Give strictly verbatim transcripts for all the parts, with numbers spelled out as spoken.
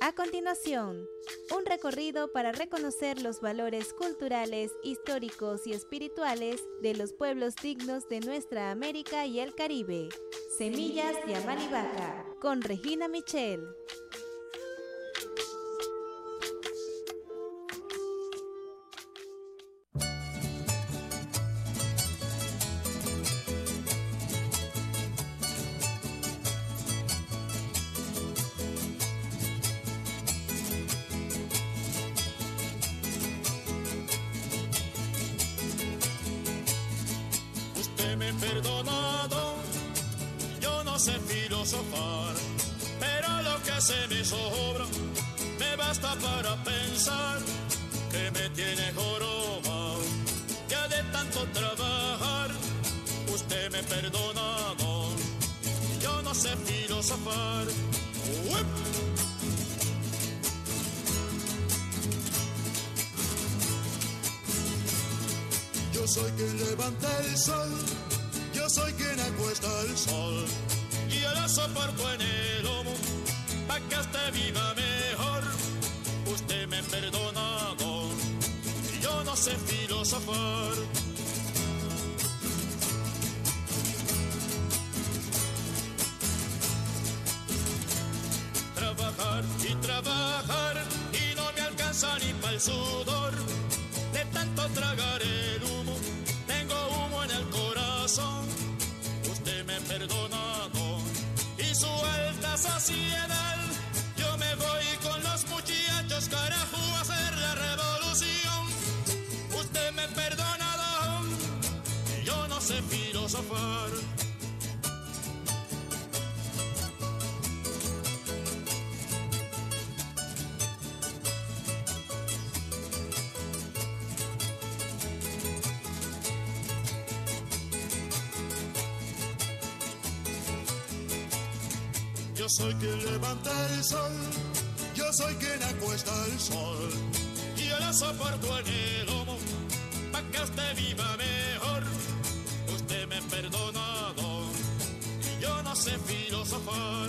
A continuación, un recorrido para reconocer los valores culturales, históricos y espirituales de los pueblos dignos de nuestra América y el Caribe. Semillas de Amalivaca, con Regina Michel. Perdonado, yo no sé filosofar, pero lo que se me sobra me basta para pensar que me tiene joroba. Ya de tanto trabajar, usted me perdonado, yo no sé filosofar. ¡Uep! Yo soy quien levanta el sol, yo soy quien acuesta el sol, y yo lo soporto en el lomo, pa' que usted viva mejor. Usted me ha perdonado, y yo no sé filosofar. Trabajar y trabajar, y no me alcanza ni pa'l sudor. De tanto tragar el humo, tengo humo en el corazón. Usted me ha perdonado y su alta saciedad. Yo me voy con los muchachos, carajo, a hacer la revolución. Usted me ha perdonado y yo no sé filosofar. Yo soy quien levanta el sol, yo soy quien acuesta el sol, y yo lo soporto en el lomo, pa' que usted viva mejor. Usted me ha perdonado, y yo no sé filosofar.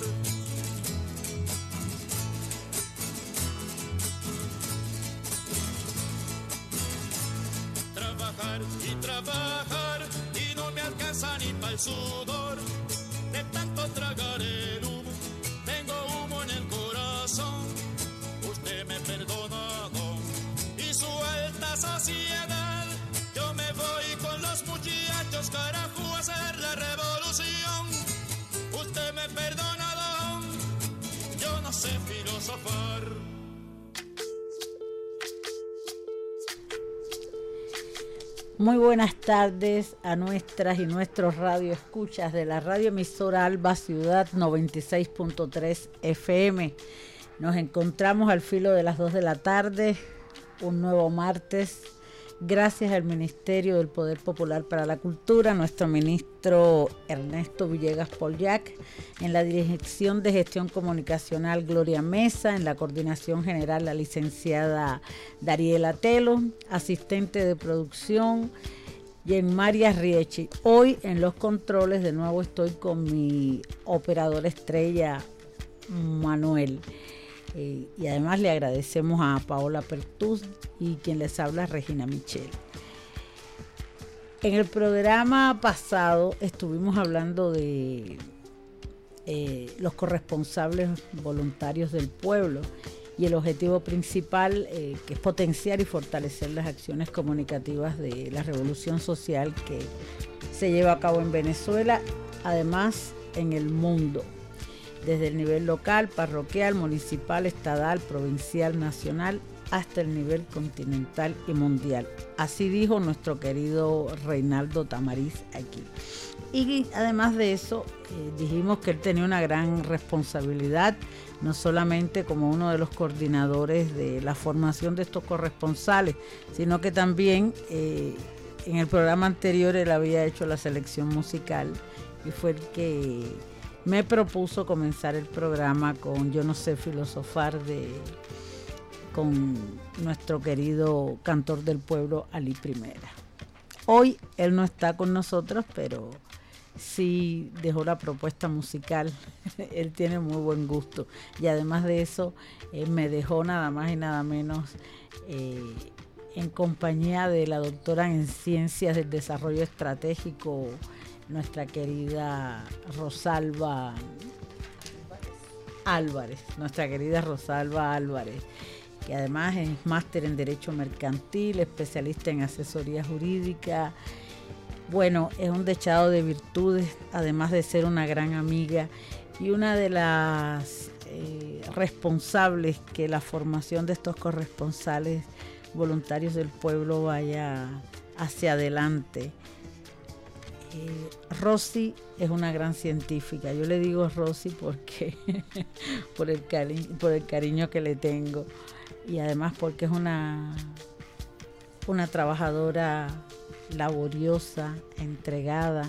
Trabajar y trabajar, y no me alcanza ni pa'l sudor, de tanto tragar el humo. Tengo humo en el corazón, usted me ha perdonado y su alta saciedad. Yo me voy con los muchachos, carajo, a hacer la revolución. Usted me ha perdonado, yo no sé filosofar. Muy buenas tardes a nuestras y nuestros radioescuchas de la radioemisora Alba Ciudad noventa y seis punto tres F M. Nos encontramos al filo de las dos de la tarde, un nuevo martes, gracias al Ministerio del Poder Popular para la Cultura, nuestro ministro Ernesto Villegas Pollack, en la Dirección de Gestión Comunicacional Gloria Mesa, en la Coordinación General la licenciada Dariela Telo, asistente de producción Yenmaria Riechi. Hoy en los controles de nuevo estoy con mi operador estrella Manuel. Eh, y además le agradecemos a Paola Pertús y quien les habla Regina Michel. En el programa pasado estuvimos hablando de eh, los corresponsables voluntarios del pueblo y el objetivo principal eh, que es potenciar y fortalecer las acciones comunicativas de la revolución social que se lleva a cabo en Venezuela, además en el mundo, desde el nivel local, parroquial, municipal, estatal, provincial, nacional, hasta el nivel continental y mundial. Así dijo nuestro querido Reinaldo Tamariz aquí. Y además de eso, eh, dijimos que él tenía una gran responsabilidad, no solamente como uno de los coordinadores de la formación de estos corresponsales, sino que también eh, en el programa anterior él había hecho la selección musical y fue el que me propuso comenzar el programa con Yo no sé filosofar de con nuestro querido cantor del pueblo, Ali Primera. Hoy él no está con nosotros, pero sí dejó la propuesta musical. Él tiene muy buen gusto. Y además de eso, eh, me dejó nada más y nada menos eh, en compañía de la doctora en Ciencias del Desarrollo Estratégico, nuestra querida Rosalba Álvarez, nuestra querida Rosalba Álvarez, que además es máster en Derecho Mercantil, especialista en asesoría jurídica. Bueno, es un dechado de virtudes, además de ser una gran amiga y una de las eh, responsables que la formación de estos corresponsales voluntarios del pueblo vaya hacia adelante. Eh, Rosy es una gran científica. Yo le digo Rosy porque por el cari- por el cariño que le tengo, y además porque es una una trabajadora laboriosa, entregada,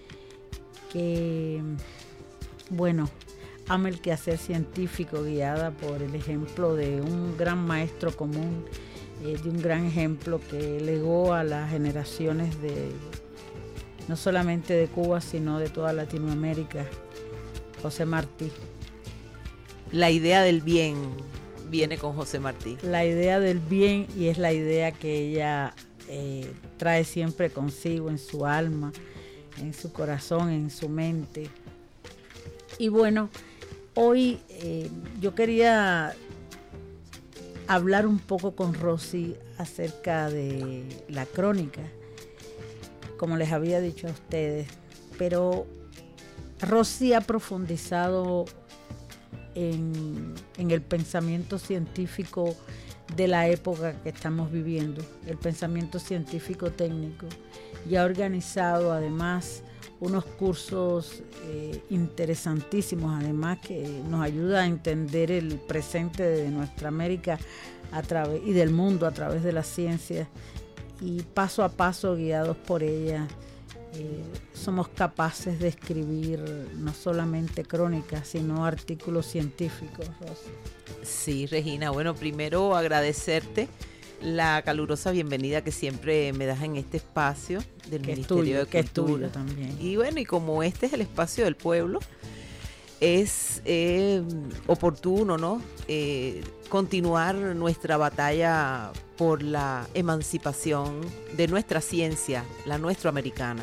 que bueno, ama el quehacer científico, guiada por el ejemplo de un gran maestro común, eh, de un gran ejemplo que legó a las generaciones de no solamente de Cuba, sino de toda Latinoamérica, José Martí. La idea del bien viene con José Martí. La idea del bien, y es la idea que ella eh, trae siempre consigo en su alma, en su corazón, en su mente. Y bueno, hoy eh, yo quería hablar un poco con Rosy acerca de la crónica, como les había dicho a ustedes, pero Rosy ha profundizado en, en el pensamiento científico de la época que estamos viviendo, el pensamiento científico técnico, y ha organizado además unos cursos eh, interesantísimos, además que nos ayuda a entender el presente de nuestra América a través, y del mundo a través de la ciencia. Y paso a paso, guiados por ella, eh, somos capaces de escribir no solamente crónicas, sino artículos científicos, Rosa. Sí, Regina, bueno, primero agradecerte la calurosa bienvenida que siempre me das en este espacio del que Ministerio tuyo, de que Cultura. es tuyo también. Y bueno, y como este es el espacio del pueblo, es eh, oportuno, ¿no? Eh, continuar nuestra batalla por la emancipación de nuestra ciencia, la nuestroamericana.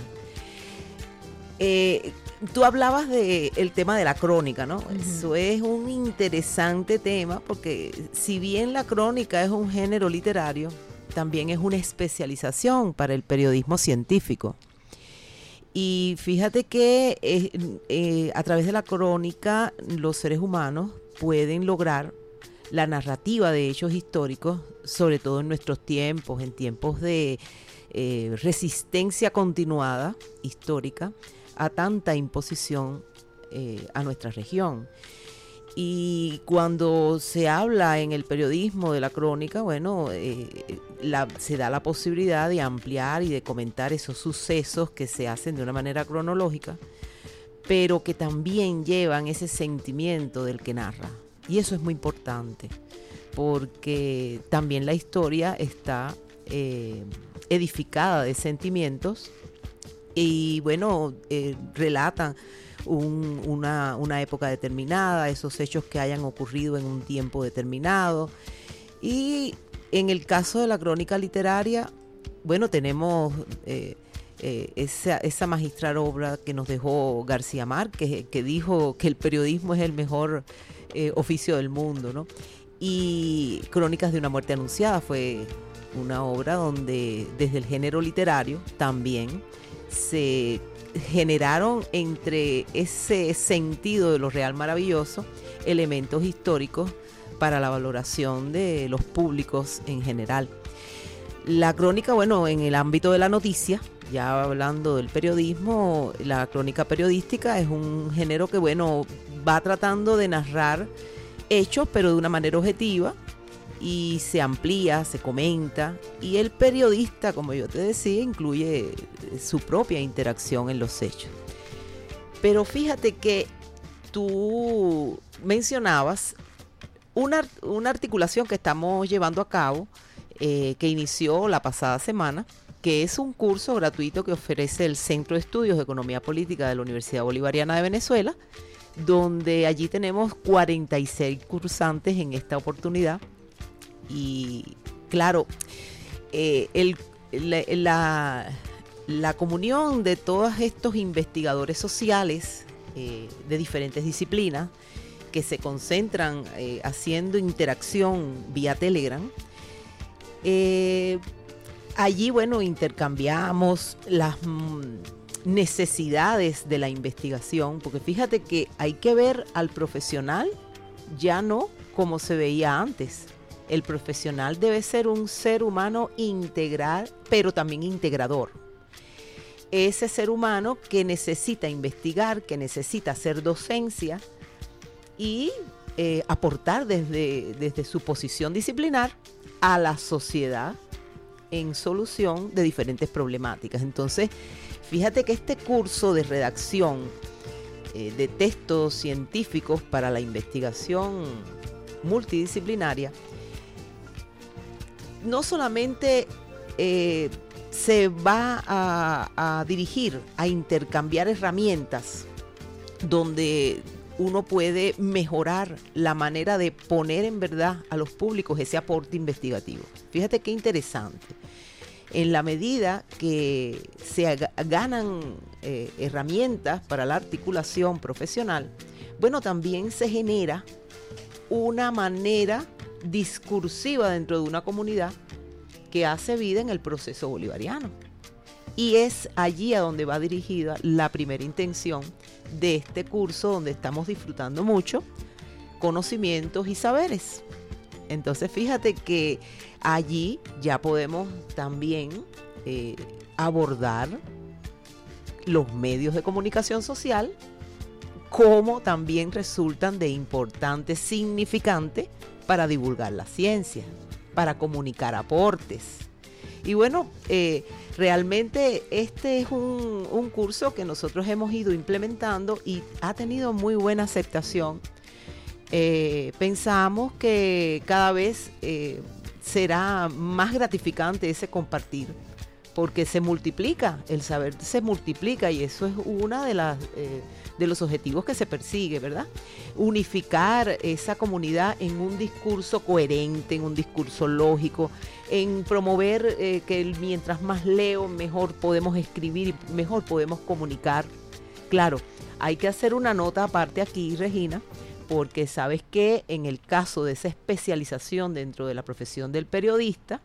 Eh, tú hablabas del tema de la crónica, ¿no? Uh-huh. Eso es un interesante tema porque si bien la crónica es un género literario, también es una especialización para el periodismo científico. Y fíjate que eh, eh, a través de la crónica los seres humanos pueden lograr la narrativa de hechos históricos, sobre todo en nuestros tiempos, en tiempos de eh, resistencia continuada histórica a tanta imposición eh, a nuestra región. Y cuando se habla en el periodismo de la crónica, bueno, eh, la, se da la posibilidad de ampliar y de comentar esos sucesos que se hacen de una manera cronológica, pero que también llevan ese sentimiento del que narra. Y eso es muy importante, porque también la historia está eh, edificada de sentimientos y, bueno, eh, relatan Un, una, una época determinada, esos hechos que hayan ocurrido en un tiempo determinado. Y en el caso de la crónica literaria, bueno, tenemos eh, eh, esa, esa magistral obra que nos dejó García Márquez, que dijo que el periodismo es el mejor eh, oficio del mundo, ¿no? Y Crónicas de una muerte anunciada fue una obra donde desde el género literario también se generaron entre ese sentido de lo real maravilloso elementos históricos para la valoración de los públicos en general. La crónica, bueno, en el ámbito de la noticia, ya hablando del periodismo, la crónica periodística es un género que, bueno, va tratando de narrar hechos, pero de una manera objetiva, y se amplía, se comenta, y el periodista, como yo te decía, incluye su propia interacción en los hechos. Pero fíjate que tú mencionabas una, una articulación que estamos llevando a cabo, eh, que inició la pasada semana, que es un curso gratuito que ofrece el Centro de Estudios de Economía Política de la Universidad Bolivariana de Venezuela, donde allí tenemos cuarenta y seis cursantes en esta oportunidad. Y claro, eh, el, la, la, la comunión de todos estos investigadores sociales eh, de diferentes disciplinas que se concentran eh, haciendo interacción vía Telegram, eh, allí, bueno, intercambiamos las mm, necesidades de la investigación, porque fíjate que hay que ver al profesional ya no como se veía antes. El profesional debe ser un ser humano integral, pero también integrador. Ese ser humano que necesita investigar, que necesita hacer docencia y eh, aportar desde, desde su posición disciplinar a la sociedad en solución de diferentes problemáticas. Entonces, fíjate que este curso de redacción eh, de textos científicos para la investigación multidisciplinaria no solamente eh, se va a, a dirigir a intercambiar herramientas donde uno puede mejorar la manera de poner en verdad a los públicos ese aporte investigativo. Fíjate qué interesante. En la medida que se ganan eh, herramientas para la articulación profesional, bueno, también se genera una manera discursiva dentro de una comunidad que hace vida en el proceso bolivariano. Y es allí a donde va dirigida la primera intención de este curso, donde estamos disfrutando mucho conocimientos y saberes. Entonces, fíjate que allí ya podemos también eh, abordar los medios de comunicación social, como también resultan de importante, significante para divulgar la ciencia, para comunicar aportes. Y bueno, eh, realmente este es un, un curso que nosotros hemos ido implementando y ha tenido muy buena aceptación. Eh, pensamos que cada vez eh, será más gratificante ese compartir, porque se multiplica, el saber se multiplica, y eso es una de las eh, de los objetivos que se persigue, ¿verdad? Unificar esa comunidad en un discurso coherente, en un discurso lógico, en promover eh, que mientras más leo, mejor podemos escribir y mejor podemos comunicar. Claro, hay que hacer una nota aparte aquí, Regina, porque sabes que en el caso de esa especialización dentro de la profesión del periodista,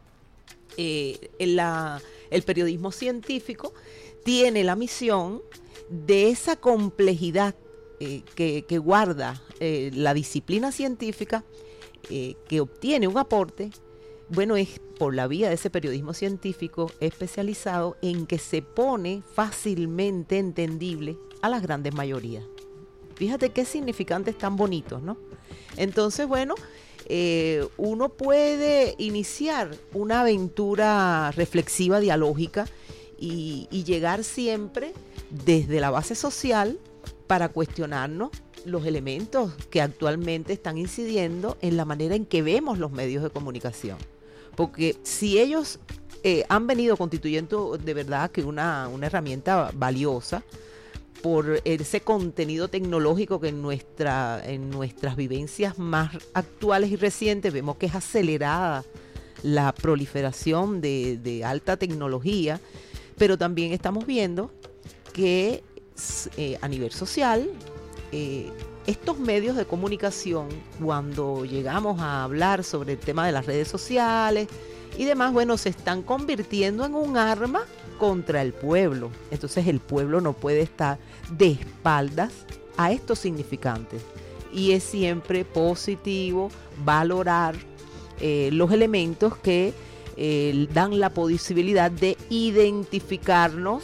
eh, en la, el periodismo científico tiene la misión de esa complejidad eh, que, que guarda eh, la disciplina científica, eh, que obtiene un aporte, bueno, es por la vía de ese periodismo científico especializado en que se pone fácilmente entendible a las grandes mayorías. Fíjate qué significantes tan bonitos, ¿no? Entonces, bueno, eh, uno puede iniciar una aventura reflexiva, dialógica, y, y llegar siempre desde la base social para cuestionarnos los elementos que actualmente están incidiendo en la manera en que vemos los medios de comunicación. Porque si ellos eh, han venido constituyendo de verdad que una, una herramienta valiosa por ese contenido tecnológico que en, nuestra, en nuestras vivencias más actuales y recientes vemos que es acelerada la proliferación de, de alta tecnología, pero también estamos viendo que eh, a nivel social, eh, estos medios de comunicación, cuando llegamos a hablar sobre el tema de las redes sociales y demás, bueno, se están convirtiendo en un arma contra el pueblo. Entonces el pueblo no puede estar de espaldas a estos significantes. Y es siempre positivo valorar eh, los elementos que eh, dan la posibilidad de identificarnos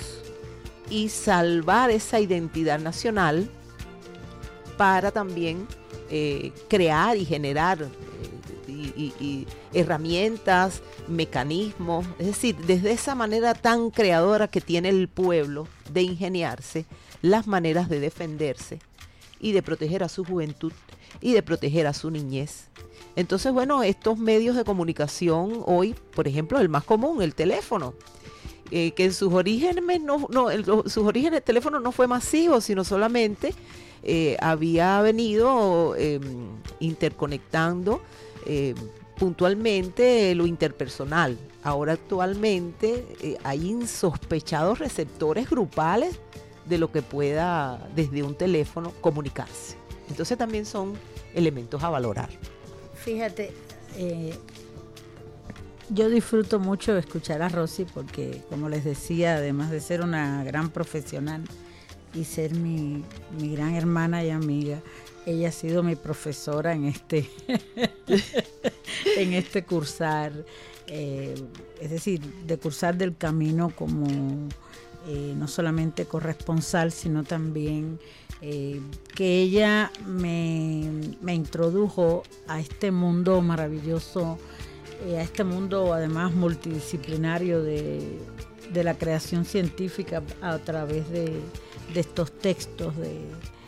y salvar esa identidad nacional para también eh, crear y generar eh, y, y, y herramientas, mecanismos, es decir, desde esa manera tan creadora que tiene el pueblo de ingeniarse las maneras de defenderse y de proteger a su juventud y de proteger a su niñez. Entonces, bueno, estos medios de comunicación hoy, por ejemplo, el más común, el teléfono, eh, que en sus orígenes, no, no, en lo, sus orígenes el teléfono no fue masivo, sino solamente eh, había venido eh, interconectando eh, puntualmente lo interpersonal. Ahora actualmente eh, hay insospechados receptores grupales de lo que pueda desde un teléfono comunicarse. Entonces también son elementos a valorar. Fíjate, eh, yo disfruto mucho de escuchar a Rosy porque, como les decía, además de ser una gran profesional y ser mi, mi gran hermana y amiga, ella ha sido mi profesora en este, en este cursar, eh, es decir, de cursar del camino como eh, no solamente corresponsal, sino también eh, que ella me, me introdujo a este mundo maravilloso, eh, a este mundo además multidisciplinario de, de la creación científica a través de, de estos textos de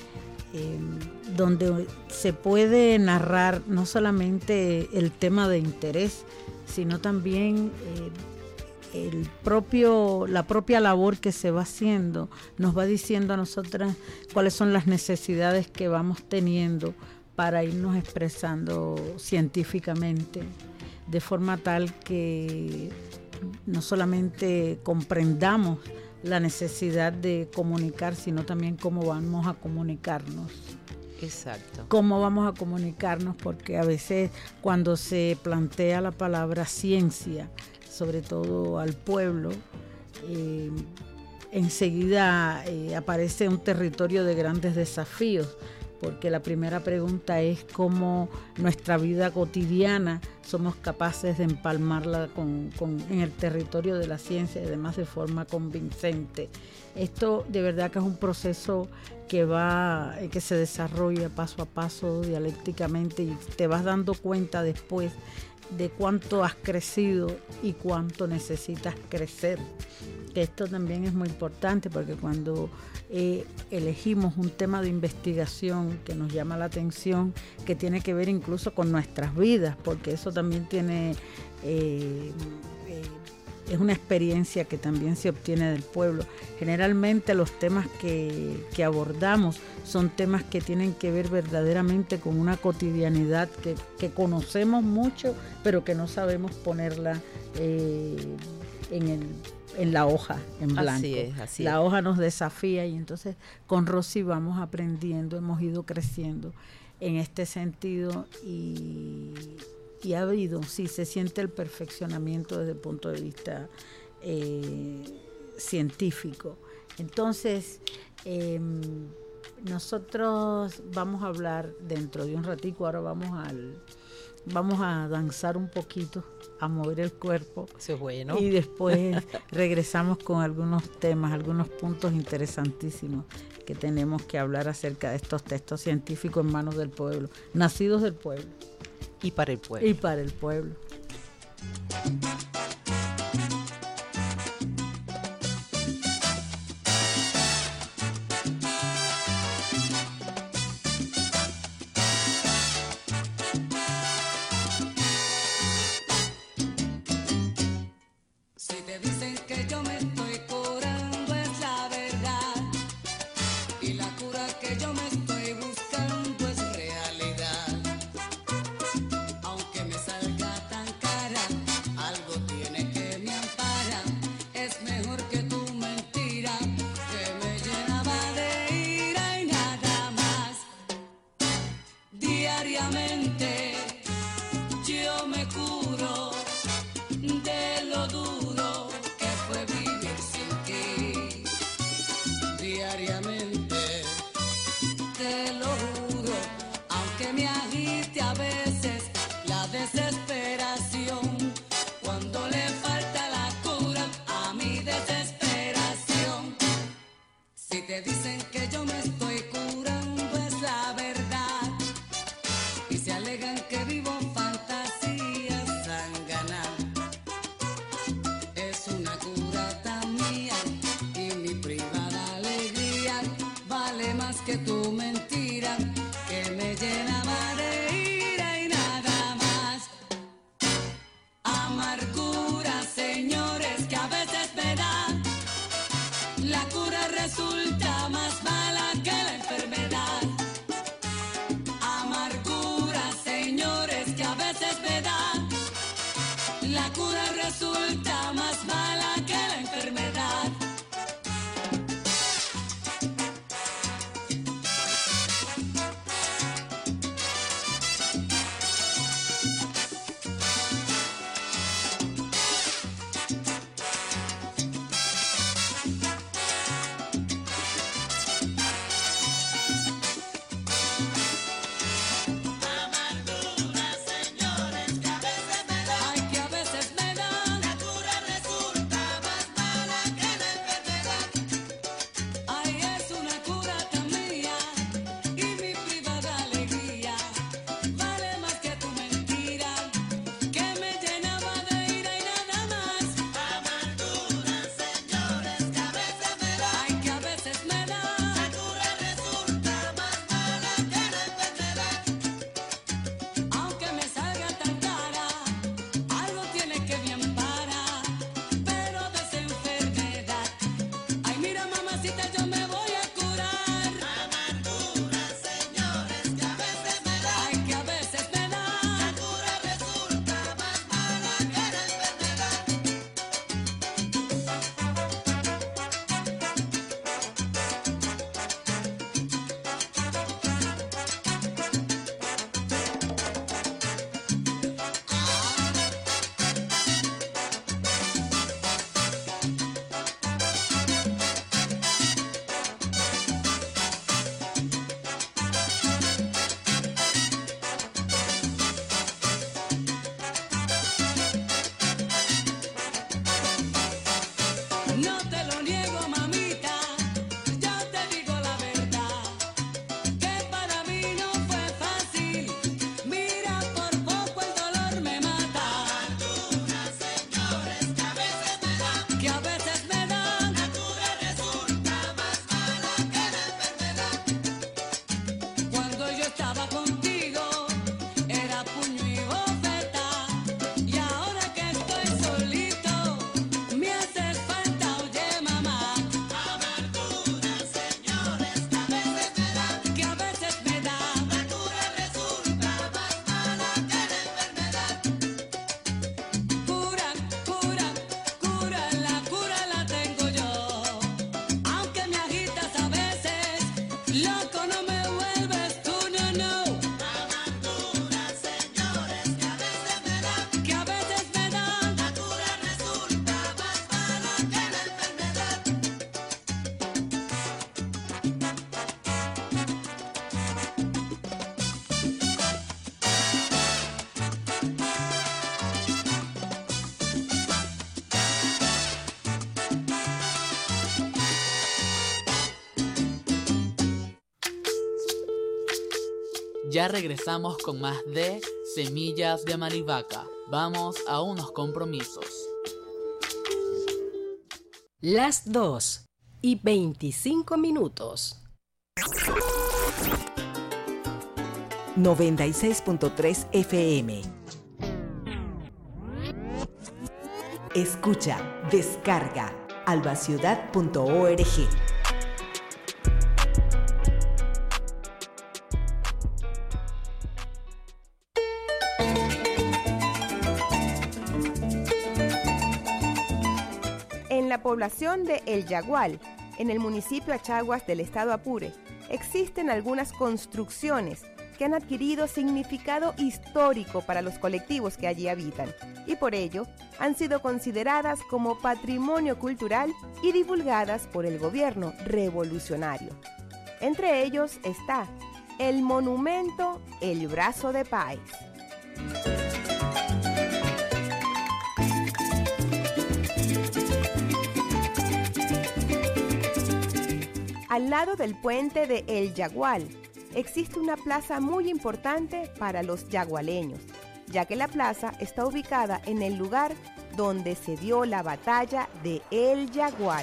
Eh, donde se puede narrar no solamente el tema de interés, sino también eh, el propio, la propia labor que se va haciendo, nos va diciendo a nosotras cuáles son las necesidades que vamos teniendo para irnos expresando científicamente, de forma tal que no solamente comprendamos la necesidad de comunicar, sino también cómo vamos a comunicarnos. Exacto. Cómo vamos a comunicarnos, porque a veces cuando se plantea la palabra ciencia, sobre todo al pueblo, eh, enseguida eh, aparece un territorio de grandes desafíos, porque la primera pregunta es cómo nuestra vida cotidiana somos capaces de empalmarla con, con, en el territorio de la ciencia y además de forma convincente. Esto de verdad que es un proceso que va, que se desarrolla paso a paso, dialécticamente, y te vas dando cuenta después de cuánto has crecido y cuánto necesitas crecer. Que esto también es muy importante, porque cuando eh, elegimos un tema de investigación que nos llama la atención, que tiene que ver incluso con nuestras vidas, porque eso también tiene eh, eh, es una experiencia que también se obtiene del pueblo. Generalmente los temas que, que abordamos son temas que tienen que ver verdaderamente con una cotidianidad que, que conocemos mucho, pero que no sabemos ponerla eh, en el en la hoja en blanco. Así es, así la es. hoja nos desafía, y entonces con Rosy vamos aprendiendo, hemos ido creciendo en este sentido, y, y ha habido, sí, se siente el perfeccionamiento desde el punto de vista eh, científico. Entonces, eh, nosotros vamos a hablar dentro de un ratico, ahora vamos al vamos a danzar un poquito, a mover el cuerpo. Eso es bueno. Y después regresamos con algunos temas, algunos puntos interesantísimos que tenemos que hablar acerca de estos textos científicos en manos del pueblo, nacidos del pueblo. Y para el pueblo. Y para el pueblo. Que tu mentira que me llena de La cura resulta más mala que la enfermedad. Ya regresamos con más de Semillas de Marivaca. Vamos a unos compromisos. Las dos y veinticinco minutos. noventa y seis punto tres F M. Escucha, descarga, albaciudad punto org. En la población de El Yagual, en el municipio Achaguas del estado Apure, existen algunas construcciones que han adquirido significado histórico para los colectivos que allí habitan y por ello han sido consideradas como patrimonio cultural y divulgadas por el gobierno revolucionario. Entre ellos está el monumento El Brazo de Páez. Al lado del puente de El Yagual, existe una plaza muy importante para los yagualeños, ya que la plaza está ubicada en el lugar donde se dio la batalla de El Yagual.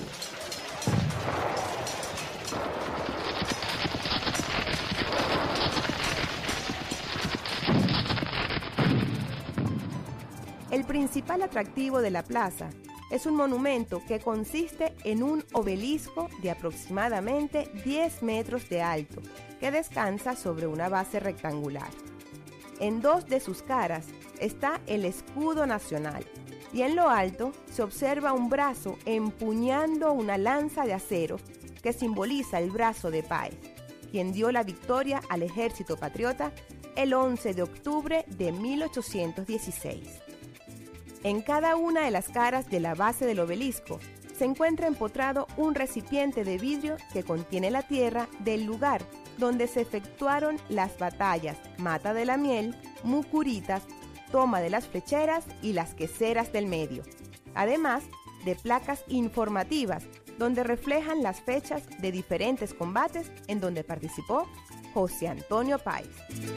El principal atractivo de la plaza es un monumento que consiste en un obelisco de aproximadamente diez metros de alto, que descansa sobre una base rectangular. En dos de sus caras está el escudo nacional, y en lo alto se observa un brazo empuñando una lanza de acero que simboliza el brazo de Páez, quien dio la victoria al ejército patriota el once de octubre de mil ochocientos dieciséis. En cada una de las caras de la base del obelisco se encuentra empotrado un recipiente de vidrio que contiene la tierra del lugar donde se efectuaron las batallas Mata de la Miel, Mucuritas, Toma de las Flecheras y las Queseras del Medio, además de placas informativas donde reflejan las fechas de diferentes combates en donde participó José Antonio Páez.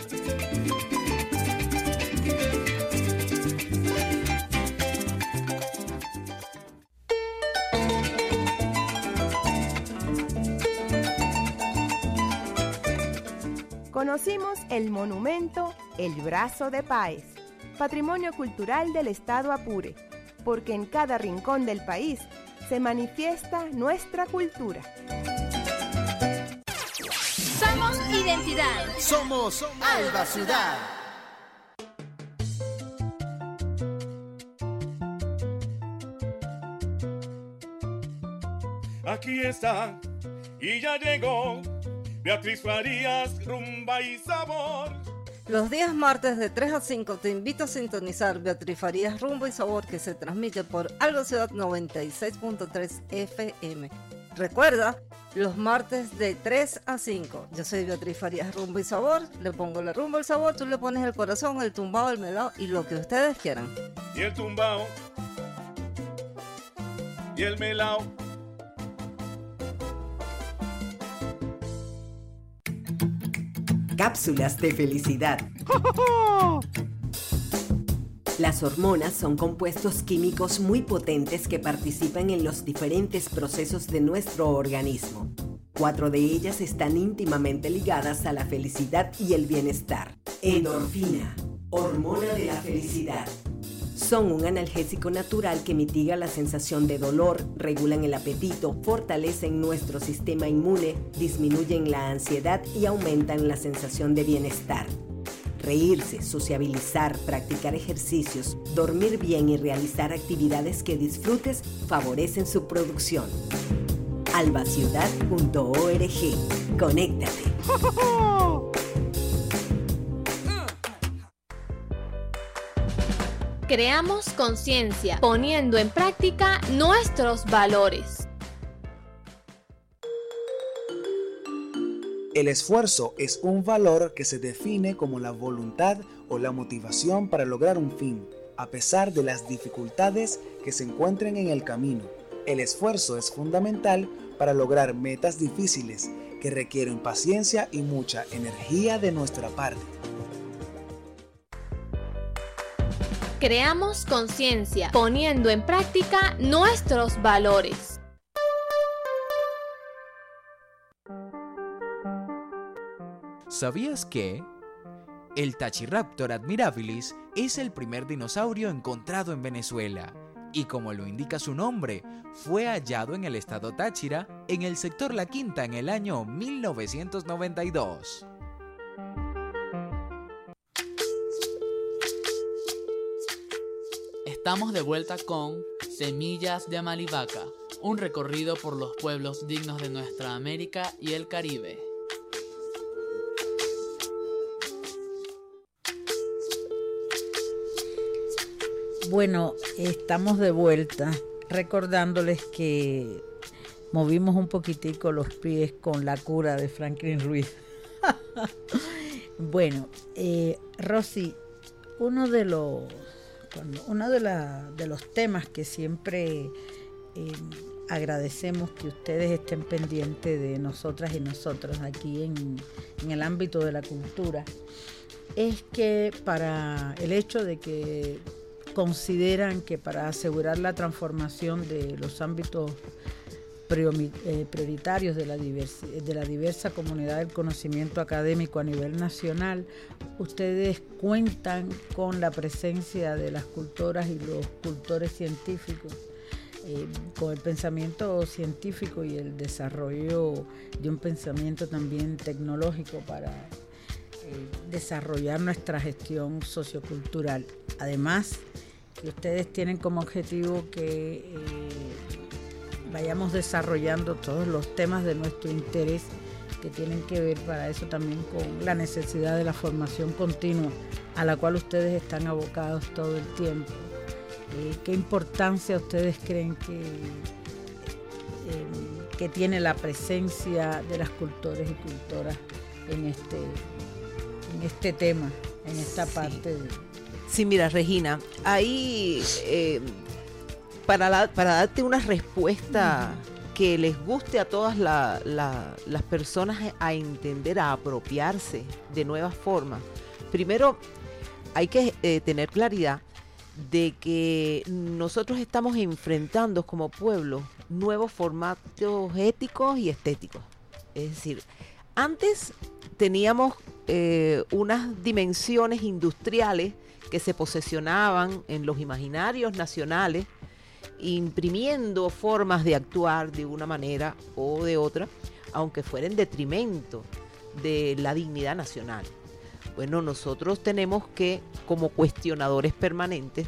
Conocimos el monumento El Brazo de Páez, patrimonio cultural del Estado Apure, porque en cada rincón del país se manifiesta nuestra cultura. Somos identidad. Somos Alba Ciudad. Aquí está y ya llegó Beatriz Farías, rumba y sabor. Los días martes de tres a cinco te invito a sintonizar Beatriz Farías, rumba y sabor, que se transmite por Alba Ciudad noventa y seis punto tres F M. Recuerda, los martes de tres a cinco. Yo soy Beatriz Farías, rumba y sabor. Le pongo la rumba al sabor, tú le pones el corazón, el tumbao, el melao y lo que ustedes quieran. Y el tumbao y el melao. Cápsulas de felicidad. Las hormonas son compuestos químicos muy potentes que participan en los diferentes procesos de nuestro organismo. Cuatro de ellas están íntimamente ligadas a la felicidad y el bienestar. Endorfina, hormona de la felicidad. Son un analgésico natural que mitiga la sensación de dolor, regulan el apetito, fortalecen nuestro sistema inmune, disminuyen la ansiedad y aumentan la sensación de bienestar. Reírse, sociabilizar, practicar ejercicios, dormir bien y realizar actividades que disfrutes favorecen su producción. alba ciudad punto org. Conéctate. Creamos conciencia, poniendo en práctica nuestros valores. El esfuerzo es un valor que se define como la voluntad o la motivación para lograr un fin, a pesar de las dificultades que se encuentren en el camino. El esfuerzo es fundamental para lograr metas difíciles que requieren paciencia y mucha energía de nuestra parte. Creamos conciencia, poniendo en práctica nuestros valores. ¿Sabías que? El Tachiraptor admirabilis es el primer dinosaurio encontrado en Venezuela y, como lo indica su nombre, fue hallado en el estado Táchira, en el sector La Quinta, en el año mil novecientos noventa y dos. Estamos de vuelta con Semillas de Amalivaca, un recorrido por los pueblos dignos de nuestra América y el Caribe. Bueno, estamos de vuelta, recordándoles que movimos un poquitico los pies con La Cura de Franklin Ruiz. Bueno, eh, Rosy, uno de los Cuando uno de, la, de los temas que siempre eh, agradecemos que ustedes estén pendientes de nosotras y nosotros aquí en, en el ámbito de la cultura es que para el hecho de que consideran que para asegurar la transformación de los ámbitos prioritarios de la, diversa, de la diversa comunidad del conocimiento académico a nivel nacional, ustedes cuentan con la presencia de las cultoras y los cultores científicos, eh, con el pensamiento científico y el desarrollo de un pensamiento también tecnológico para eh, desarrollar nuestra gestión sociocultural. Además, que ustedes tienen como objetivo que eh, vayamos desarrollando todos los temas de nuestro interés que tienen que ver para eso también con la necesidad de la formación continua a la cual ustedes están abocados todo el tiempo. Eh, ¿Qué importancia ustedes creen que, eh, que tiene la presencia de las cultores y cultoras en este, en este tema, en esta Sí. parte de... Sí, mira, Regina, ahí eh, para, la- para darte una respuesta que les guste a todas la- la- las personas a entender, a apropiarse de nuevas formas, primero hay que eh, tener claridad de que nosotros estamos enfrentando como pueblo nuevos formatos éticos y estéticos. Es decir, antes teníamos eh, unas dimensiones industriales que se posesionaban en los imaginarios nacionales, imprimiendo formas de actuar de una manera o de otra, aunque fuera en detrimento de la dignidad nacional. Bueno, nosotros tenemos que, como cuestionadores permanentes,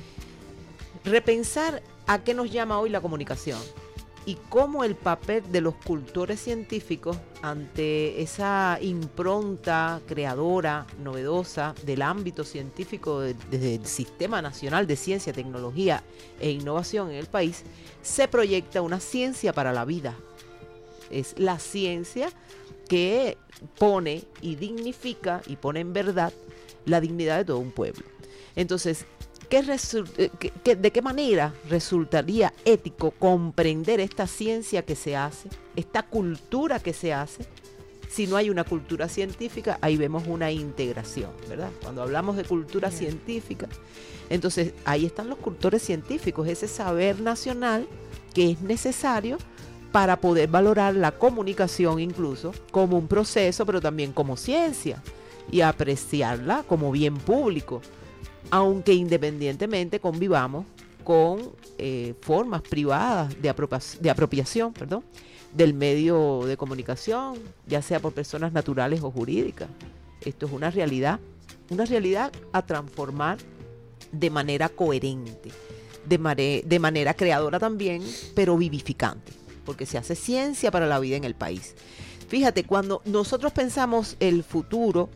repensar a qué nos llama hoy la comunicación y cómo el papel de los cultores científicos ante esa impronta creadora, novedosa del ámbito científico de- desde el Sistema Nacional de Ciencia, Tecnología e Innovación en el país, se proyecta una ciencia para la vida. Es la ciencia que pone y dignifica y pone en verdad la dignidad de todo un pueblo. Entonces, ¿qué resu- eh, qué- qué- ¿de qué manera resultaría ético comprender esta ciencia que se hace, esta cultura que se hace? Si no hay una cultura científica, ahí vemos una integración, ¿verdad? Cuando hablamos de cultura científica, entonces ahí están los cultores científicos, ese saber nacional que es necesario para poder valorar la comunicación incluso como un proceso, pero también como ciencia, y apreciarla como bien público, aunque independientemente convivamos con eh, formas privadas de, apropia- de apropiación, perdón, del medio de comunicación, ya sea por personas naturales o jurídicas. Esto es una realidad, una realidad a transformar de manera coherente, de, mare- de manera creadora también, pero vivificante, porque se hace ciencia para la vida en el país. Fíjate, cuando nosotros pensamos el futuro,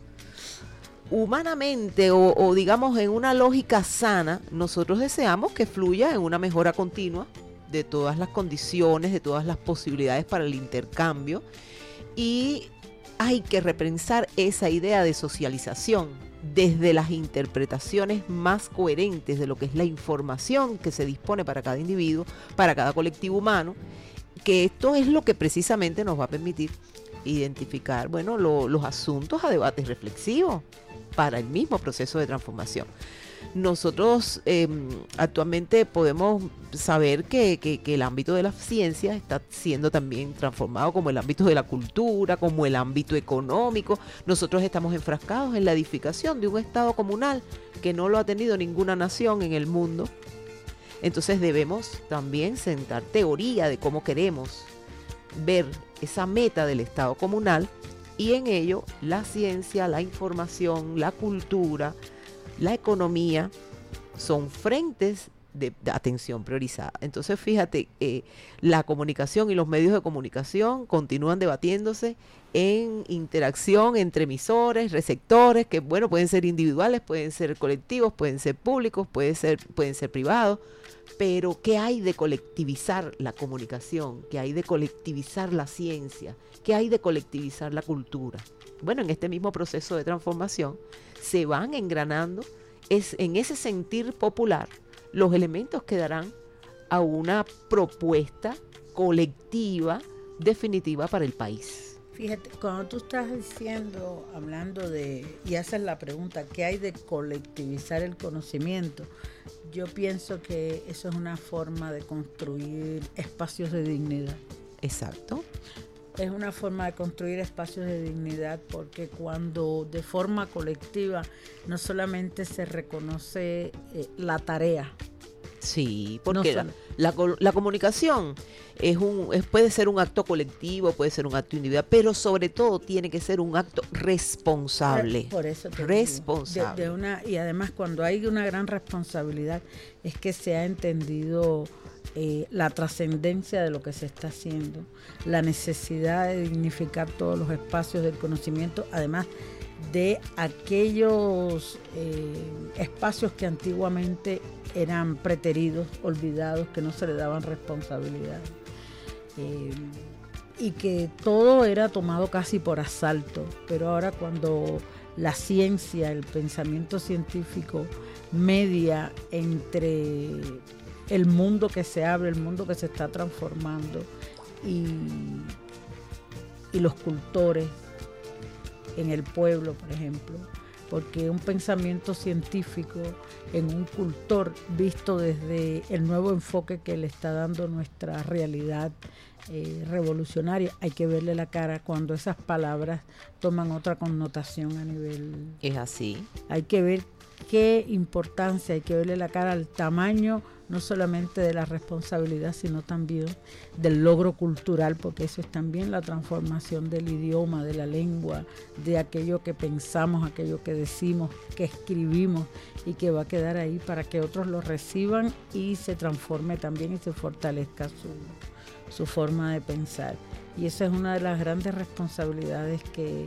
humanamente o, o digamos en una lógica sana, nosotros deseamos que fluya en una mejora continua de todas las condiciones, de todas las posibilidades para el intercambio, y hay que repensar esa idea de socialización desde las interpretaciones más coherentes de lo que es la información que se dispone para cada individuo, para cada colectivo humano, que esto es lo que precisamente nos va a permitir identificar, bueno, lo- los asuntos a debates reflexivos para el mismo proceso de transformación. Nosotros eh, actualmente podemos saber que, que- que el ámbito de las ciencias está siendo también transformado como el ámbito de la cultura, como el ámbito económico. Nosotros estamos enfrascados en la edificación de un Estado comunal que no lo ha tenido ninguna nación en el mundo. Entonces debemos también sentar teoría de cómo queremos ver esa meta del Estado comunal, y en ello la ciencia, la información, la cultura, la economía son frentes de, de atención priorizada. Entonces fíjate, eh, la comunicación y los medios de comunicación continúan debatiéndose en interacción entre emisores, receptores, que bueno, pueden ser individuales, pueden ser colectivos, pueden ser públicos, pueden ser, pueden ser privados. Pero ¿qué hay de colectivizar la comunicación? ¿Qué hay de colectivizar la ciencia? ¿Qué hay de colectivizar la cultura? Bueno, en este mismo proceso de transformación se van engranando es, en ese sentir popular los elementos que darán a una propuesta colectiva definitiva para el país. Fíjate, cuando tú estás diciendo, hablando de, y haces la pregunta, ¿qué hay de colectivizar el conocimiento? Yo pienso que eso es una forma de construir espacios de dignidad. Exacto. Es una forma de construir espacios de dignidad, porque cuando de forma colectiva no solamente se reconoce eh, la tarea, Sí, porque No la, la, co- la comunicación es un, es, puede ser un acto colectivo, puede ser un acto individual, pero sobre todo tiene que ser un acto responsable. Por eso te digo, responsable. de- de una, y además cuando hay una gran responsabilidad es que se ha entendido eh, la trascendencia de lo que se está haciendo, la necesidad de dignificar todos los espacios del conocimiento, además de aquellos eh, espacios que antiguamente eran preteridos, olvidados, que no se le daban responsabilidad. Eh, y que todo era tomado casi por asalto, pero ahora cuando la ciencia, el pensamiento científico media entre el mundo que se abre, el mundo que se está transformando y, y los cultores en el pueblo, por ejemplo, porque un pensamiento científico en un cultor visto desde el nuevo enfoque que le está dando nuestra realidad eh, revolucionaria, hay que verle la cara cuando esas palabras toman otra connotación a nivel... Es así. Hay que ver qué importancia, hay que verle la cara al tamaño no solamente de la responsabilidad, sino también del logro cultural, porque eso es también la transformación del idioma, de la lengua, de aquello que pensamos, aquello que decimos, que escribimos y que va a quedar ahí para que otros lo reciban y se transforme también y se fortalezca su, su forma de pensar. Y esa es una de las grandes responsabilidades que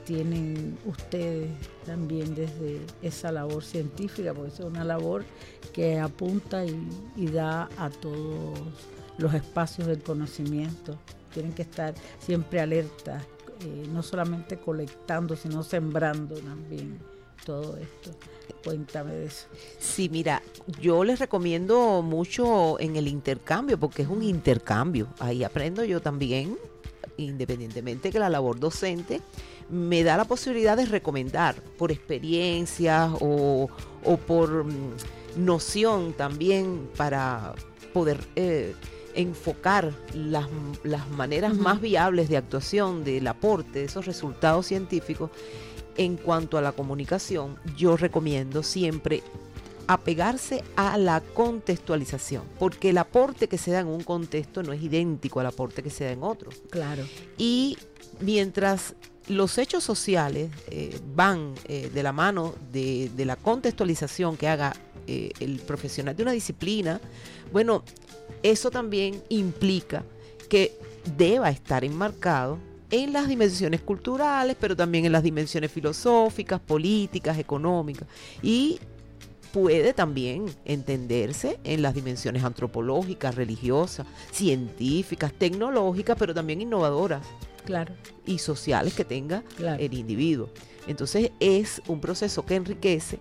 tienen ustedes también desde esa labor científica, porque es una labor que apunta y, y da a todos los espacios del conocimiento. Tienen que estar siempre alertas, eh, no solamente colectando, sino sembrando también todo esto. Cuéntame de eso. Sí, mira, yo les recomiendo mucho en el intercambio, porque es un intercambio. Ahí aprendo yo también, independientemente que la labor docente me da la posibilidad de recomendar por experiencias o, o por mm, noción también para poder eh, enfocar las, las maneras uh-huh. más viables de actuación, del aporte de esos resultados científicos. En cuanto a la comunicación, yo recomiendo siempre apegarse a la contextualización, porque el aporte que se da en un contexto no es idéntico al aporte que se da en otro. Claro. Y mientras los hechos sociales eh, van eh, de la mano de, de la contextualización que haga eh, el profesional de una disciplina, bueno, eso también implica que deba estar enmarcado en las dimensiones culturales, pero también en las dimensiones filosóficas, políticas, económicas, y puede también entenderse en las dimensiones antropológicas, religiosas, científicas, tecnológicas, pero también innovadoras. Claro. Y sociales que tenga claro. el individuo. Entonces es un proceso que enriquece,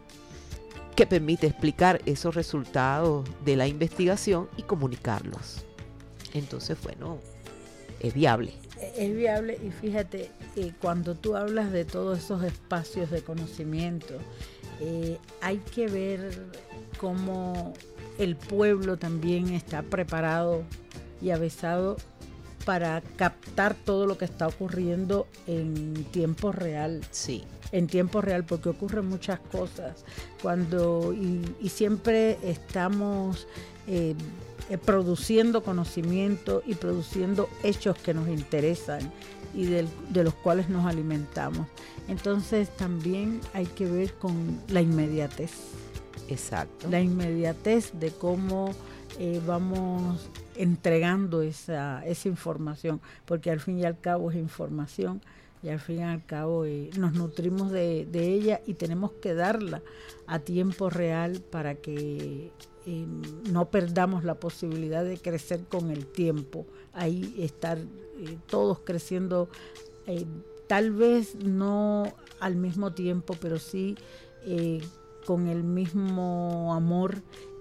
que permite explicar esos resultados de la investigación y comunicarlos. Entonces, bueno, es viable. Es viable y fíjate, eh, cuando tú hablas de todos esos espacios de conocimiento, eh, hay que ver cómo el pueblo también está preparado y avezado para captar todo lo que está ocurriendo en tiempo real. Sí. En tiempo real, porque ocurren muchas cosas. Cuando, y, y siempre estamos eh, eh, produciendo conocimiento y produciendo hechos que nos interesan y del, de los cuales nos alimentamos. Entonces también hay que ver con la inmediatez. Exacto. La inmediatez de cómo eh, vamos entregando esa, esa información, porque al fin y al cabo es información y al fin y al cabo eh, nos nutrimos de, de ella y tenemos que darla a tiempo real para que eh, no perdamos la posibilidad de crecer con el tiempo, ahí estar eh, todos creciendo, eh, tal vez no al mismo tiempo, pero sí eh, con el mismo amor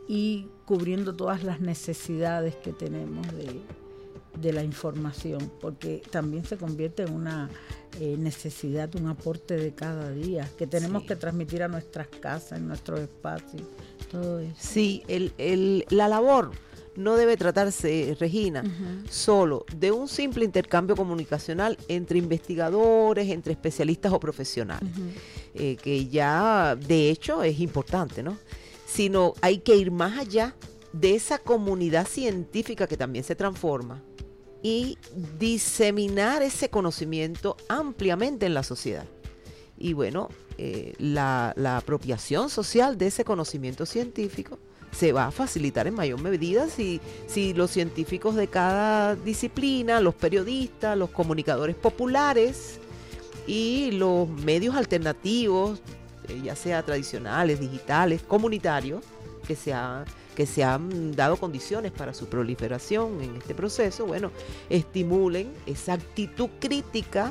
y cubriendo todas las necesidades que tenemos de, de la información, porque también se convierte en una eh, necesidad, un aporte de cada día que tenemos sí. que transmitir a nuestras casas, en nuestros espacios, todo eso. Sí, el, el, la labor no debe tratarse, Regina, uh-huh. solo de un simple intercambio comunicacional entre investigadores, entre especialistas o profesionales, uh-huh. eh, que ya de hecho es importante, ¿no? Sino hay que ir más allá de esa comunidad científica que también se transforma y diseminar ese conocimiento ampliamente en la sociedad. Y bueno, eh, la, la apropiación social de ese conocimiento científico se va a facilitar en mayor medida si, si los científicos de cada disciplina, los periodistas, los comunicadores populares y los medios alternativos, eh, ya sea tradicionales, digitales, comunitarios, que se, ha, que se han dado condiciones para su proliferación en este proceso, bueno, estimulen esa actitud crítica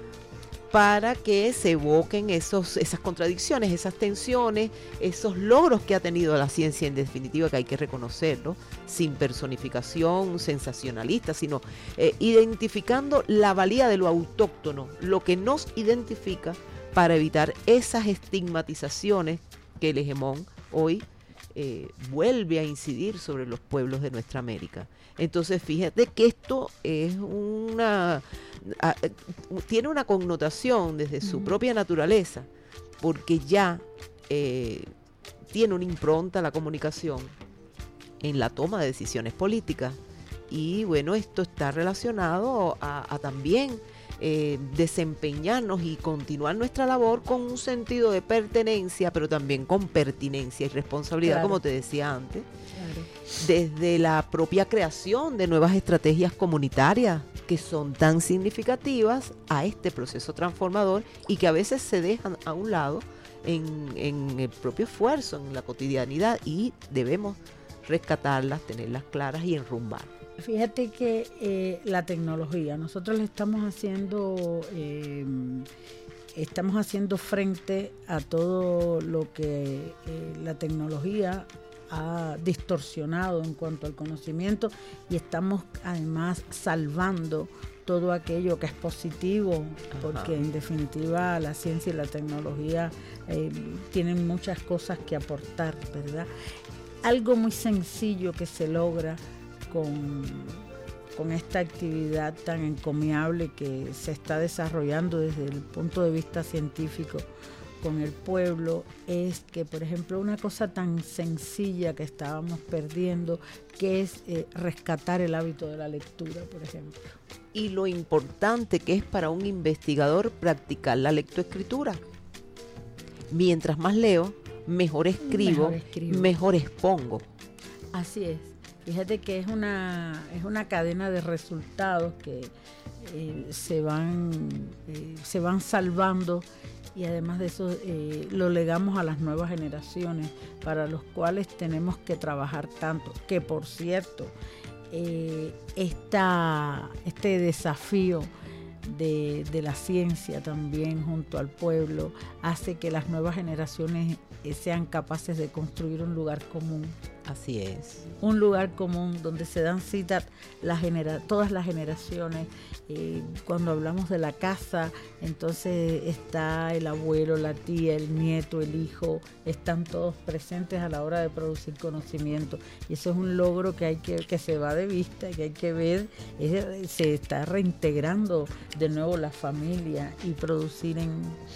para que se evoquen esos, esas contradicciones, esas tensiones, esos logros que ha tenido la ciencia en definitiva, que hay que reconocerlo, sin personificación sensacionalista, sino eh, identificando la valía de lo autóctono, lo que nos identifica, para evitar esas estigmatizaciones que el hegemón hoy eh, vuelve a incidir sobre los pueblos de nuestra América. Entonces, fíjate que esto es una... A, tiene una connotación desde su propia naturaleza, porque ya eh, tiene una impronta la comunicación en la toma de decisiones políticas, y bueno, esto está relacionado a, a también eh, desempeñarnos y continuar nuestra labor con un sentido de pertenencia, pero también con pertinencia y responsabilidad, claro, como te decía antes, claro, desde la propia creación de nuevas estrategias comunitarias que son tan significativas a este proceso transformador y que a veces se dejan a un lado en, en el propio esfuerzo, en la cotidianidad, y debemos rescatarlas, tenerlas claras y enrumbar. Fíjate que eh, la tecnología, nosotros le estamos haciendo, eh, estamos haciendo frente a todo lo que eh, la tecnología ha distorsionado en cuanto al conocimiento, y estamos además salvando todo aquello que es positivo, porque en definitiva la ciencia y la tecnología eh, tienen muchas cosas que aportar, ¿verdad? Algo muy sencillo que se logra con, con esta actividad tan encomiable que se está desarrollando desde el punto de vista científico con el pueblo, es que, por ejemplo, una cosa tan sencilla que estábamos perdiendo, que es eh, rescatar el hábito de la lectura, por ejemplo. Y lo importante que es para un investigador practicar la lectoescritura. Mientras más leo, mejor escribo, mejor, escribo. mejor expongo. Así es. Fíjate que es una, es una cadena de resultados que eh, se van, eh, se van salvando, y además de eso eh, lo legamos a las nuevas generaciones, para los cuales tenemos que trabajar tanto, que por cierto, eh, esta, este desafío de, de la ciencia también junto al pueblo hace que las nuevas generaciones eh, sean capaces de construir un lugar común. Así es. Un lugar común donde se dan cita la genera- todas las generaciones. Eh, cuando hablamos de la casa, entonces está el abuelo, la tía, el nieto, el hijo, están todos presentes a la hora de producir conocimiento. Y eso es un logro que hay que, que se va de vista, que hay que ver. Es, se está reintegrando de nuevo la familia y producir en,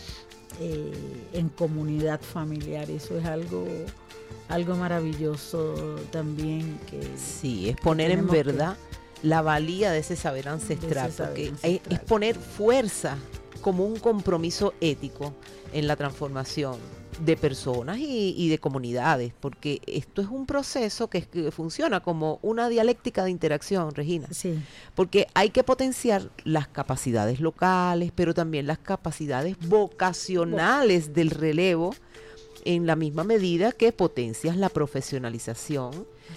eh, en comunidad familiar. Eso es algo... algo maravilloso también, que sí, es poner en verdad que, la valía de ese saber ancestral, ese saber porque ancestral. Es, es poner fuerza como un compromiso ético en la transformación de personas y, y de comunidades, porque esto es un proceso que, que funciona como una dialéctica de interacción, Regina, sí, porque hay que potenciar las capacidades locales, pero también las capacidades vocacionales bueno. del relevo, en la misma medida que potencias la profesionalización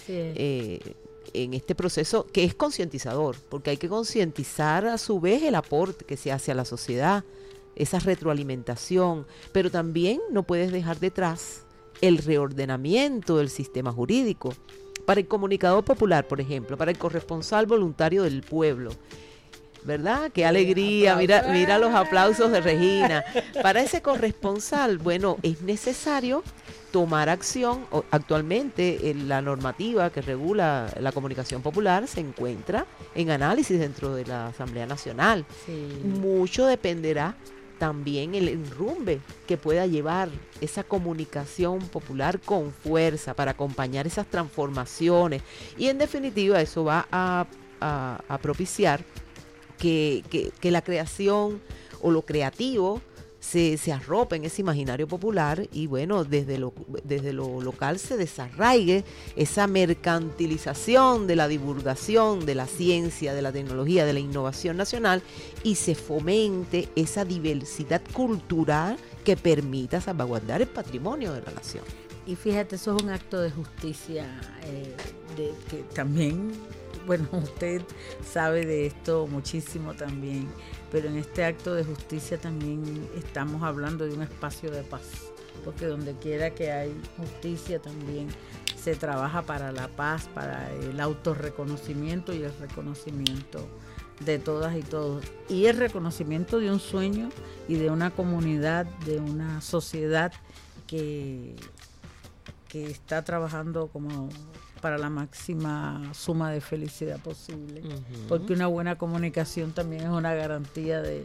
eh, en este proceso que es concientizador, porque hay que concientizar a su vez el aporte que se hace a la sociedad, esa retroalimentación, pero también no puedes dejar detrás el reordenamiento del sistema jurídico. Para el comunicador popular, por ejemplo, para el corresponsal voluntario del pueblo, ¿verdad? ¡Qué alegría! Mira, mira los aplausos de Regina. Para ese corresponsal, bueno, es necesario tomar acción. Actualmente, la normativa que regula la comunicación popular se encuentra en análisis dentro de la Asamblea Nacional. Sí. Mucho dependerá también el enrumbe que pueda llevar esa comunicación popular con fuerza para acompañar esas transformaciones. Y en definitiva eso va a, a, a propiciar que, que, que la creación o lo creativo se, se arrope en ese imaginario popular y bueno, desde lo, desde lo local se desarraigue esa mercantilización de la divulgación de la ciencia, de la tecnología, de la innovación nacional y se fomente esa diversidad cultural que permita salvaguardar el patrimonio de la nación. Y fíjate, eso es un acto de justicia eh, de, que también, bueno, usted sabe de esto muchísimo también, pero en este acto de justicia también estamos hablando de un espacio de paz, porque donde quiera que hay justicia también se trabaja para la paz, para el autorreconocimiento y el reconocimiento de todas y todos, y el reconocimiento de un sueño y de una comunidad, de una sociedad que, que está trabajando como para la máxima suma de felicidad posible, uh-huh. porque una buena comunicación también es una garantía de,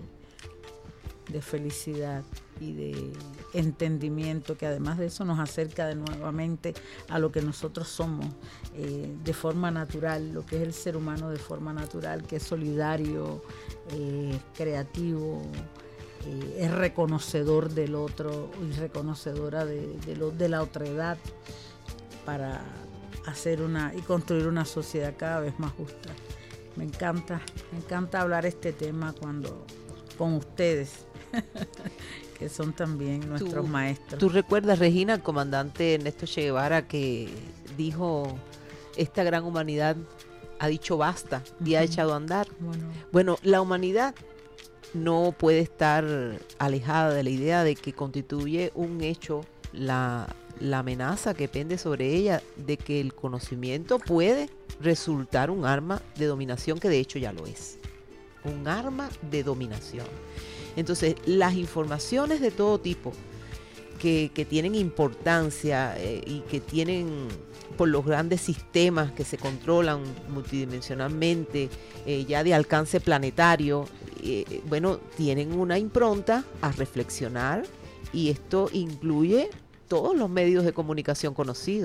de felicidad y de entendimiento, que además de eso nos acerca de nuevamente a lo que nosotros somos eh, de forma natural, lo que es el ser humano de forma natural, que es solidario, eh, creativo, eh, es reconocedor del otro y reconocedora de, de, lo, de la otredad para hacer una y construir una sociedad cada vez más justa. Me encanta, me encanta hablar este tema cuando con ustedes, que son también nuestros ¿Tú, maestros. ¿Tú recuerdas, Regina, al comandante Ernesto Che Guevara que dijo, esta gran humanidad ha dicho basta y uh-huh. ha echado a andar? Bueno. bueno, la humanidad no puede estar alejada de la idea de que constituye un hecho la la amenaza que pende sobre ella de que el conocimiento puede resultar un arma de dominación, que de hecho ya lo es, un arma de dominación. Entonces, las informaciones de todo tipo que, que tienen importancia eh, y que tienen por los grandes sistemas que se controlan multidimensionalmente, eh, ya de alcance planetario, eh, bueno, tienen una impronta a reflexionar, y esto incluye todos los medios de comunicación conocidos.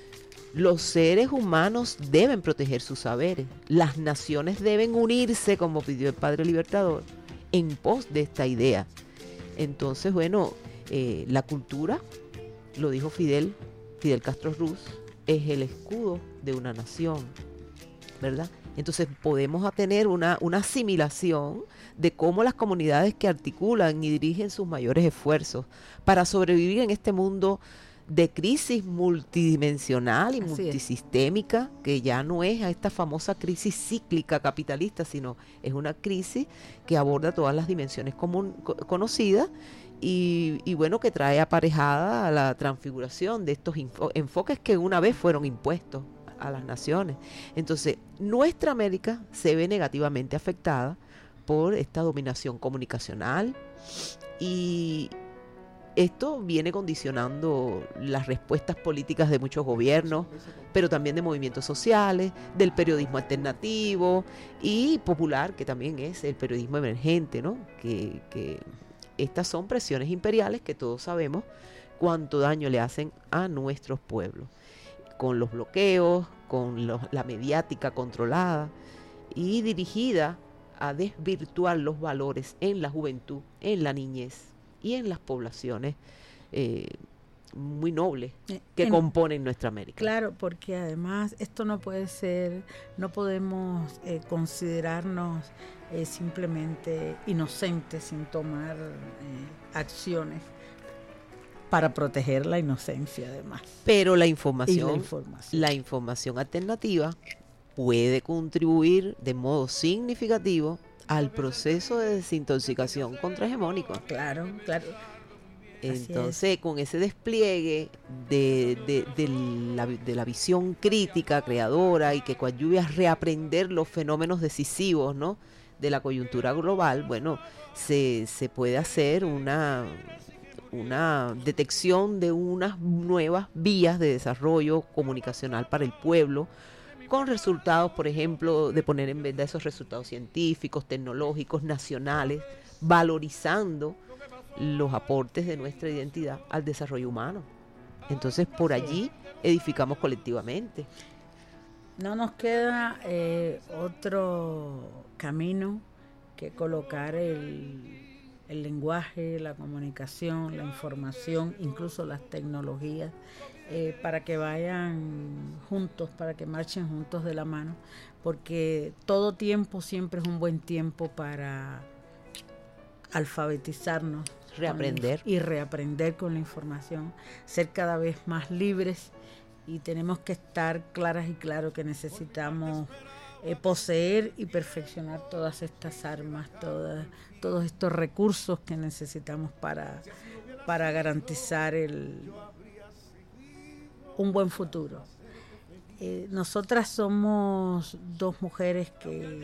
Los seres humanos deben proteger sus saberes. Las naciones deben unirse, como pidió el Padre Libertador, en pos de esta idea. Entonces, bueno, eh, la cultura, lo dijo Fidel, Fidel Castro Ruz, es el escudo de una nación, ¿verdad? Entonces podemos tener una, una asimilación de cómo las comunidades que articulan y dirigen sus mayores esfuerzos para sobrevivir en este mundo de crisis multidimensional y Así multisistémica, es. que ya no es esta famosa crisis cíclica capitalista, sino es una crisis que aborda todas las dimensiones común, co- conocidas y, y bueno, que trae aparejada a la transfiguración de estos info- enfoques que una vez fueron impuestos a las naciones. Entonces, nuestra América se ve negativamente afectada por esta dominación comunicacional y esto viene condicionando las respuestas políticas de muchos gobiernos, pero también de movimientos sociales, del periodismo alternativo y popular, que también es el periodismo emergente, ¿no? Que, que estas son presiones imperiales que todos sabemos cuánto daño le hacen a nuestros pueblos, con los bloqueos, con los, la mediática controlada y dirigida a desvirtuar los valores en la juventud, en la niñez y en las poblaciones eh, muy nobles que en, componen nuestra América. Claro, porque además esto no puede ser, no podemos eh, considerarnos eh, simplemente inocentes sin tomar eh, acciones para proteger la inocencia además. Pero la información, la información, la información alternativa puede contribuir de modo significativo al proceso de desintoxicación contrahegemónico. Claro, claro. Entonces, con ese despliegue de, de, de, la, de la visión crítica, creadora y que coadyuve a reaprender los fenómenos decisivos, ¿no?, de la coyuntura global, bueno, se, se puede hacer una, una detección de unas nuevas vías de desarrollo comunicacional para el pueblo, con resultados, por ejemplo, de poner en venta esos resultados científicos, tecnológicos, nacionales, valorizando los aportes de nuestra identidad al desarrollo humano. Entonces, por allí edificamos colectivamente. No nos queda eh, otro camino que colocar el, el lenguaje, la comunicación, la información, incluso las tecnologías, eh, para que vayan juntos, para que marchen juntos de la mano, porque todo tiempo siempre es un buen tiempo para alfabetizarnos, reaprender y reaprender con la información, ser cada vez más libres, y tenemos que estar claras y claros que necesitamos eh, poseer y perfeccionar todas estas armas, todas, todos estos recursos que necesitamos para, para garantizar el, un buen futuro. Eh, nosotras somos dos mujeres que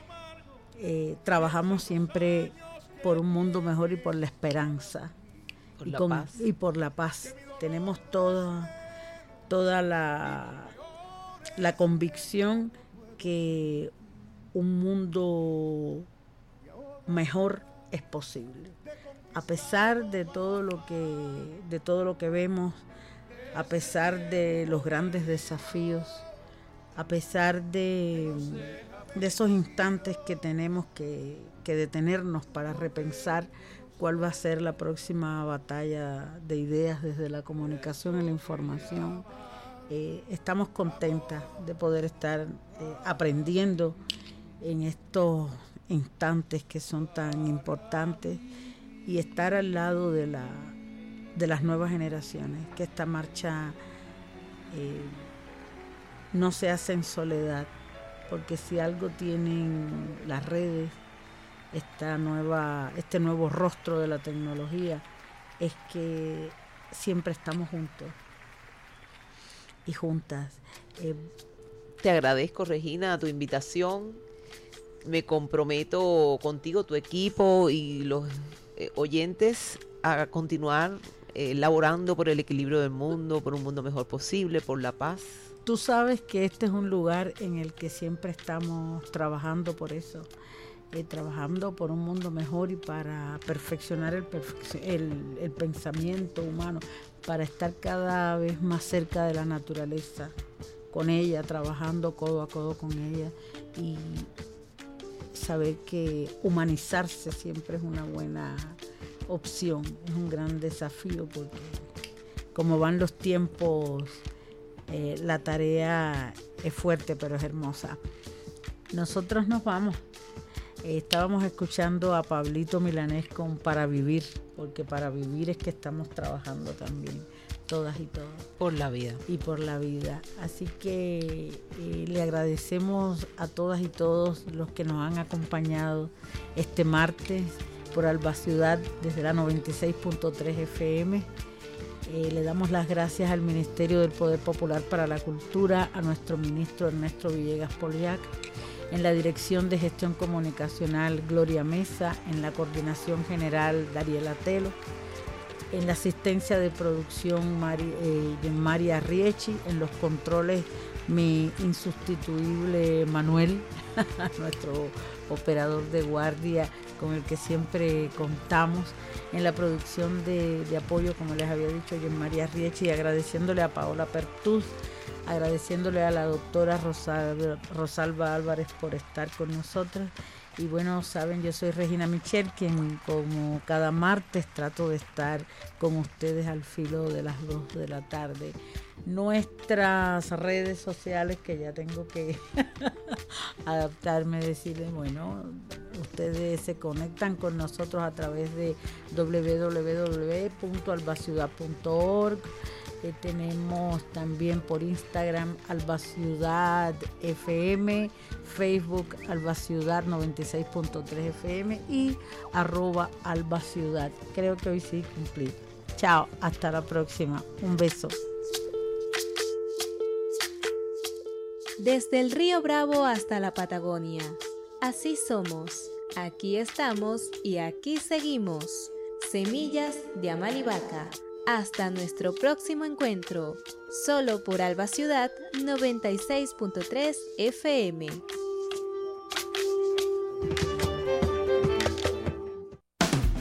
eh, trabajamos siempre por un mundo mejor y por la esperanza por y, la con, paz. y por la paz. Tenemos toda, toda la, la convicción que un mundo mejor es posible. A pesar de todo lo que, de todo lo que vemos, a pesar de los grandes desafíos, a pesar de, de esos instantes que tenemos que, que detenernos para repensar cuál va a ser la próxima batalla de ideas desde la comunicación y la información, eh, estamos contentas de poder estar eh, aprendiendo en estos instantes que son tan importantes y estar al lado de la de las nuevas generaciones, que esta marcha eh, no se hace en soledad, porque si algo tienen las redes, esta nueva, este nuevo rostro de la tecnología, es que siempre estamos juntos y juntas. Eh, Te agradezco, Regina, tu invitación. Me comprometo contigo, tu equipo y los eh, oyentes a continuar eh, laborando por el equilibrio del mundo, por un mundo mejor posible, por la paz. Tú sabes que este es un lugar en el que siempre estamos trabajando por eso, eh, trabajando por un mundo mejor y para perfeccionar el, perfec- el, el pensamiento humano, para estar cada vez más cerca de la naturaleza, con ella, trabajando codo a codo con ella, y saber que humanizarse siempre es una buena opción, es un gran desafío, porque como van los tiempos, eh, la tarea es fuerte pero es hermosa. Nosotros nos vamos. Eh, estábamos escuchando a Pablito Milanés con Para Vivir, porque para vivir es que estamos trabajando también, todas y todos. Por la vida. Y por la vida. Así que eh, le agradecemos a todas y todos los que nos han acompañado este martes por Alba Ciudad desde la noventa y seis punto tres F M. Eh, le damos las gracias al Ministerio del Poder Popular para la Cultura, a nuestro ministro Ernesto Villegas Poliac, en la Dirección de Gestión Comunicacional Gloria Mesa, en la Coordinación General Dariela Telo, en la asistencia de producción Mari, eh, de María Riechi, en los controles mi insustituible Manuel, nuestro operador de guardia con el que siempre contamos, en la producción de, de apoyo, como les había dicho, yo en María Riechi, y agradeciéndole a Paola Pertús, agradeciéndole a la doctora Rosal, Rosalba Álvarez por estar con nosotros. Y bueno, saben, yo soy Regina Michel, quien como cada martes trato de estar con ustedes al filo de las dos de la tarde. Nuestras redes sociales, que ya tengo que adaptarme, decirles, bueno, ustedes se conectan con nosotros a través de doble u doble u doble u punto albaciudad punto org. Eh, tenemos también por Instagram Alba Ciudad F M, Facebook Alba Ciudad noventa y seis punto tres F M y arroba Alba Ciudad. Creo que hoy sí cumplí. Chao, hasta la próxima. Un beso. Desde el Río Bravo hasta la Patagonia. Así somos, aquí estamos y aquí seguimos. Semillas de Amalivaca. Hasta nuestro próximo encuentro, solo por Alba Ciudad noventa y seis punto tres F M.